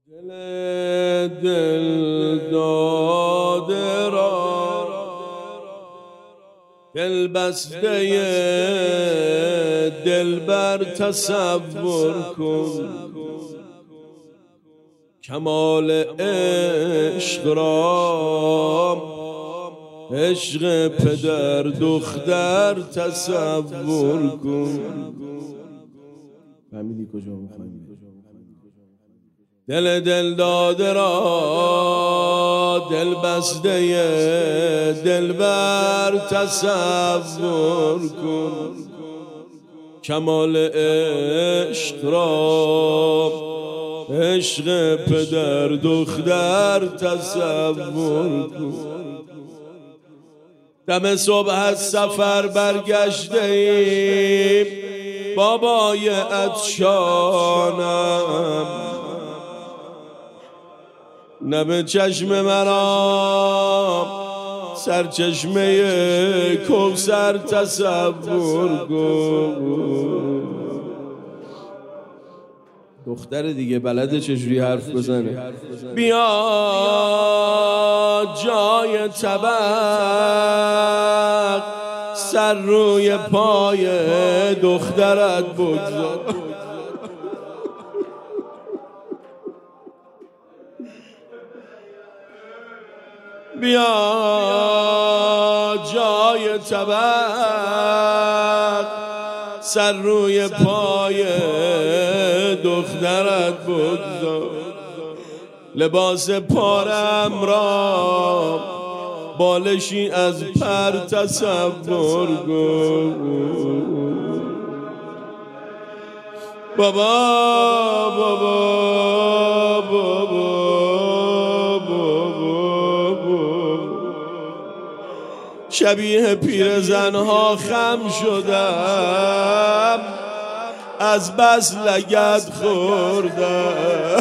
دل داده را دل بسته دلبر تصور کن، کمال عشق را عشق پدر دختر تصور کن. فهمیدی کجا میخوایم؟ دل داده را دل بسته دلبر تصور کن، کمال عشق را عشق پدر دختر تصور کن. دم صبح از سفر برگشته ایم بابای عطشانم، نه به چشم مرا سرچشمه کوثر تصور کن. دختر دیگه بلده چجوری حرف بزنه. بیا جای طبق سر روی پای دخترت بگذار. بیا جای طبق سر روی پای دخترت بگذار. لباس پارم را بالشی از پر تصور کن. بابا بابا بابا شبیه پیرزنها خم شدم، از بس لگد خوردم.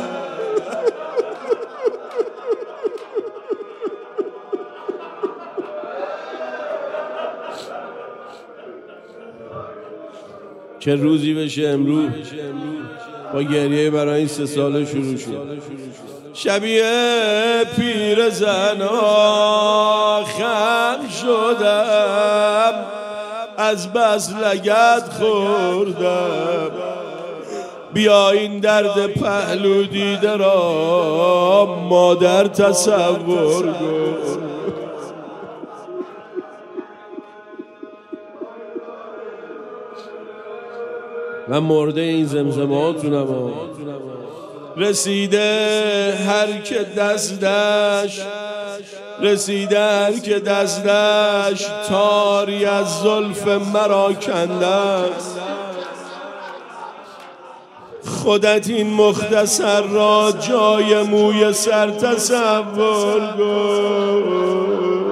چه روزی بشه امروز با گریه برای این 3 ساله شروع شد. شبیه پیرزنها خم شدم، از بس لگد خوردم. بیا این درد پهلو دیده را مادر تصور کن. من مرده این زمزماتونم. رسیده هر که دستش تاری از زلف مرا کنده است. خودت این مختصر را جای موی سر تصور کن.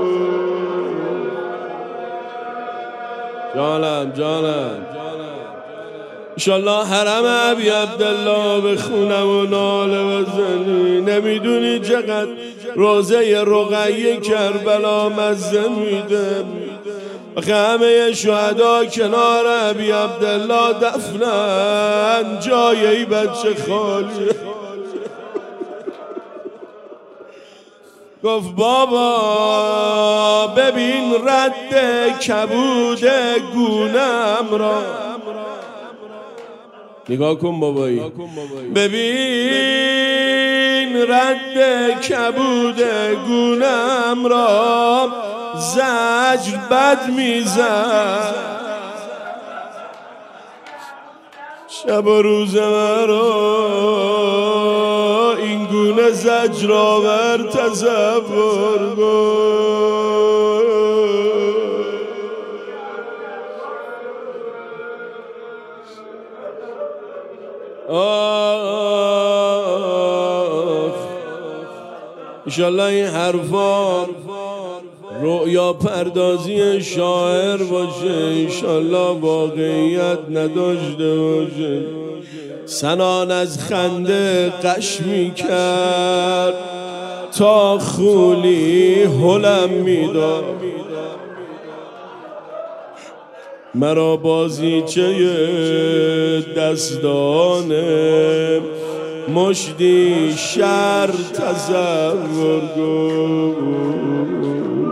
جانم انشالله حرم ابی عبدالله به خونم و ناله بزنی. نمیدونی چقدر روزه رقیه کربلا مزه میده. آخه همه شهدا کنار ابی عبدالله دفنن، جای ای بچه خالیه. گفت بابا ببین رد کبود گونم را. نگاه کن بابایی، ببین رد کبود گونم را زجر بد میزد. شب و روز مرا این گونه زجرآور تصور کن. انشالله این حرفا رؤیا پردازی شاعر باشه، انشالله واقعیت نداشته باشه. سنان از خنده قش میکرد تا خولی هلم میداد. مرا بازیچه دستان مشتی شر تصور کن.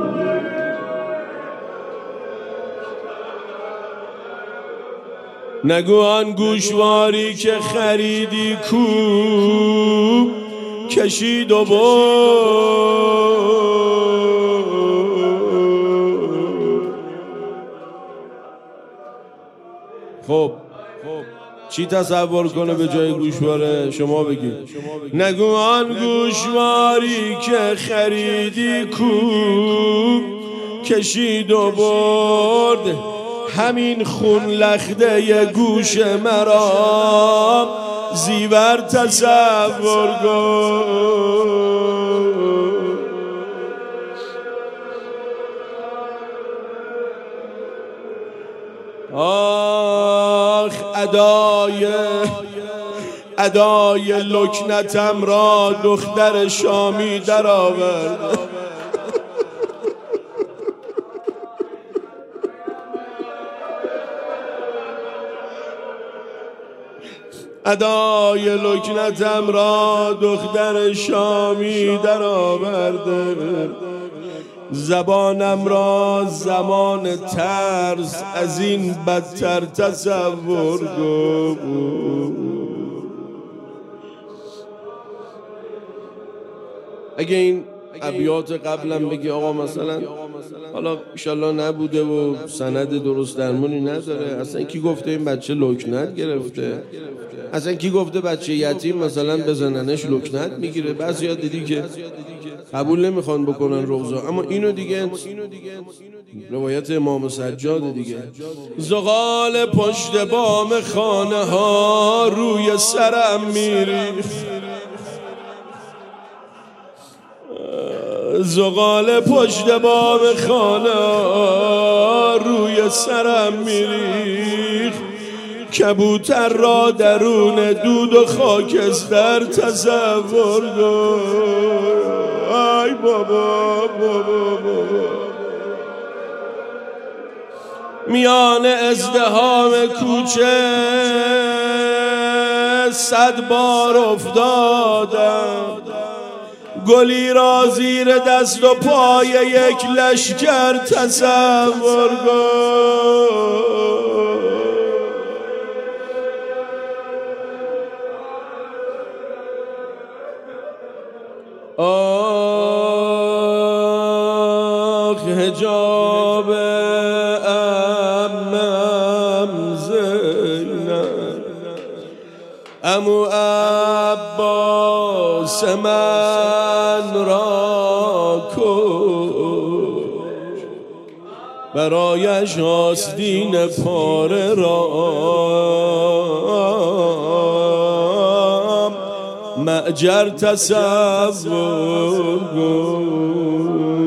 نگو آن گوشواری که خریدی کو کشید و خب چی تصور کنه به جای گوشواره؟ شما بگید. نگو آن گوشواری که خریدی کو کشید و برد همین خون لخته گوش مرا زیور تصور کن. آخ ادای لکنتم را دختر شامی در آورد. ادای لکنتم را دختر شامی در آورده زبانم را زمان ترس از این بدتر تصور کن. اگه این ابیات قبلم بگی آقا مثلا حالا انشالله نبوده و سند درست درمونی نداره، اصلا کی گفته این بچه لکنت گرفته، اصلا کی گفته بچه یتیم مثلا بزننش لکنت میگیره. بعضیا دیدی که قبول نمیخوان بکنن روضا، اما اینو دیگه روایت امام سجاد دیگه. زغال پشت بام خانه ها روی سرم میریخت، زغال پشت بام خانه روی سرم میریخت کبوتر را درون دود و خاکستر تصور کن. ای بابا میان ازدحام کوچه 100 بار افتادم، گلی را زیر دست و پای یک لشکر تصور کن. آخ حجاب امم زینب عمو عباس من را کش، برایش آستین پاره رام معجر تصور کن.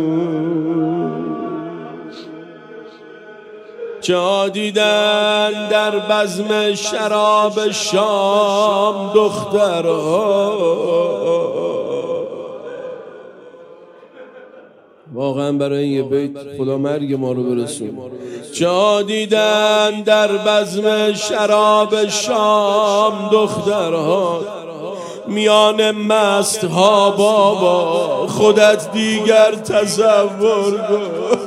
چه دیدن در بزم شراب شام دخترها، واقعا برای این یه بیت خدا مرگ ما رو برسون. چه دیدن در بزم شراب شام دخترها، میان مست ها بابا خودت دیگر تصور کن.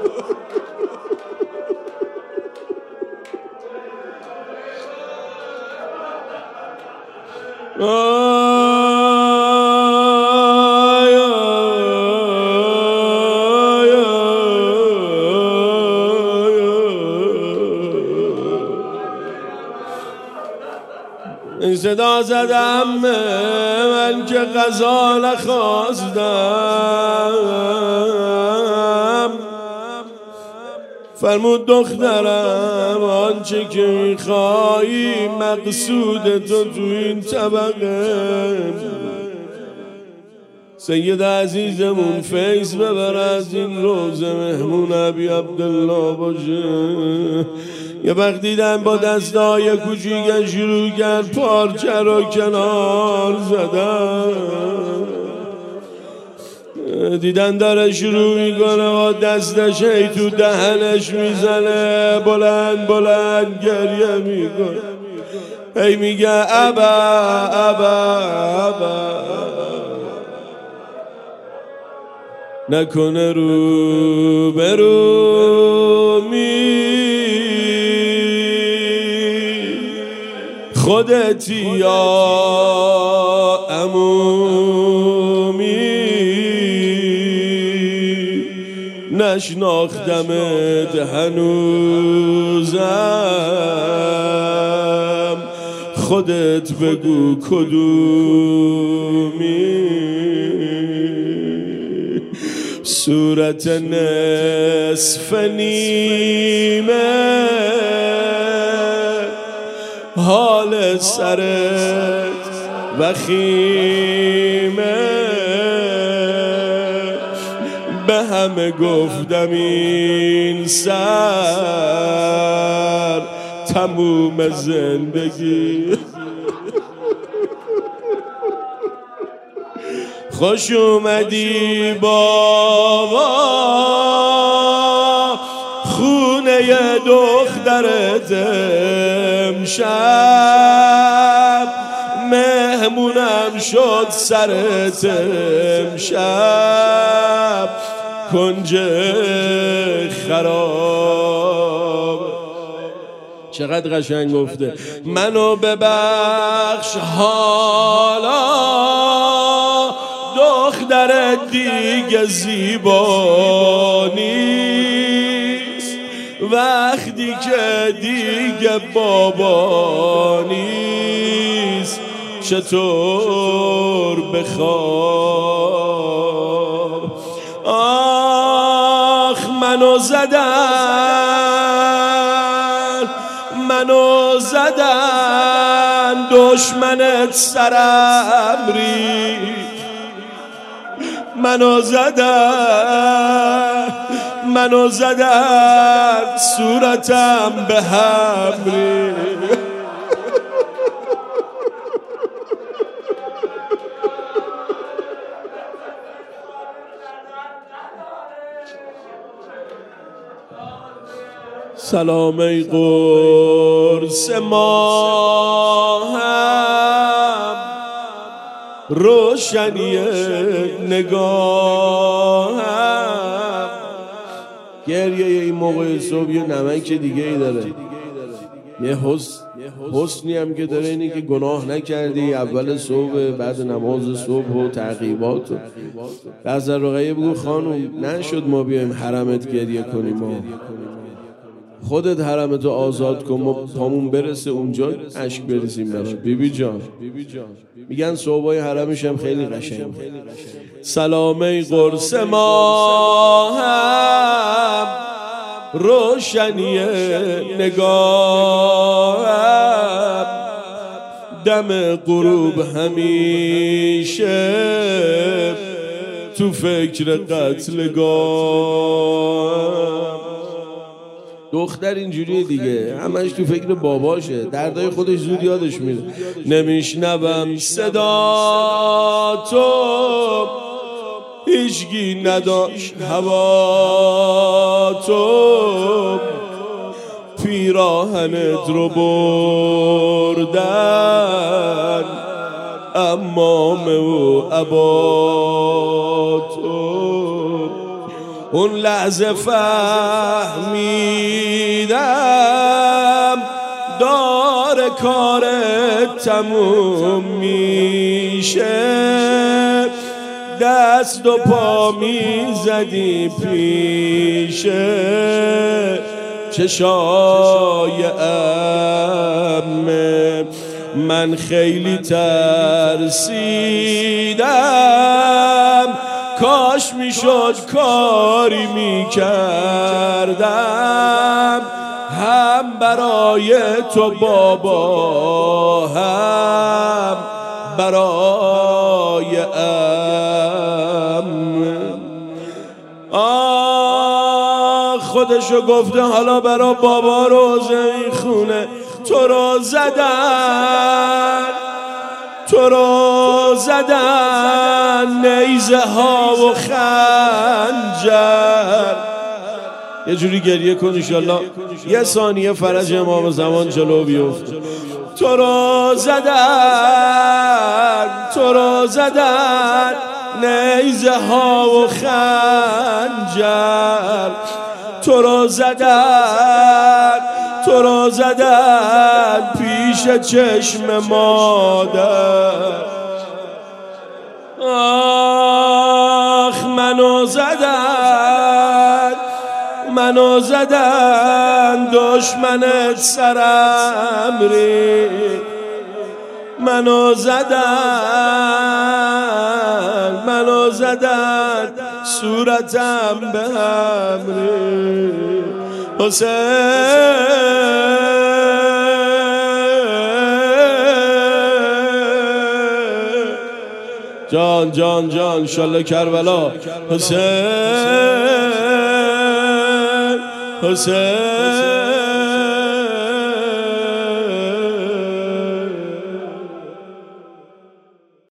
این صدا زدم من که غذا نخواستم، فرمود دخترم آنچه که میخوایی مقصود تو این طبقه. سید عزیزمون فیض ببر از این روزه مهمون ابی عبدالله باشه. یه وقت دیدم با دستای کوچیکش شروع کرد پارچه رو کنار زدن، دیدن داره شروع میکنه با دستش هی تو دهنش میزنه، بلند بلند گریه میکنه. هی میگه ابا ابا ابا نکنه رو برو خودتی یا عمومی نشناختمت هنوزم خودت بگو کدومی صورت نصف نیمه حال سرت وخیمه به همه گفتم این سر تموم زندگی خوش اومدی بابا خونه دخترت امشب مهمونم شد سرت امشب کنج خراب. چقدر قشنگ گفته منو ببخش حالا دخترت دیگه زیبا نیست وقتی که دیگه بابا نیست چطور بخواب. آخ منو زدن دشمنت سرم ریخت منو زدن صورتم به هم ریخت. سلام ای قرص ماهم روشنی نگاهم. گریه این موقع صبح یه نمک دیگه ای داره، یه حسنی هم که داره اینه که گناه نکردی اول صبح بعد نماز صبح و تعقیبات. بعض رقیه بگو خانم نشد ما بیایم حرمت گریه کنیم، ما خودت حرمتو آزاد کن ما پامون برسه اونجا اشک بریزیم برات. بیبی جان میگن صحبای حرمش هم خیلی قشنگ. سلام ای قرص ماهم روشنی نگاهم دم غروب همیشه تو فکر قتلگاهم. دختر اینجوریه دیگه، همش تو فکر باباشه، دردای خودش زود یادش میره. نمیشنوم صدا تو هیچگی نداشت هوا تو پیراهنت رو بردن عمامه و عبا تو. اون لحظه فهمیدم داره کارت تموم میشه دست و پا میزدی پیشه چشای عمه. من خیلی ترسیدم کاش میشد کاری میکردم هم برای تو بابا هم برای خودشو گفته حالا برا بابا رو زمین خونه تو رو زدن نیزه ها و خنجر. یه جوری گریه کن انشالله یه ثانیه فرج امام زمان جلو بیفته. تو رو زدن نیزه ها و خنجر، تو رو زدن پیش چشم مادر. آخ منو زدن دشمنت سرم ریخت، منو زدن صورتم به هم ریخت. حسین جان انشالله کربلا. حسین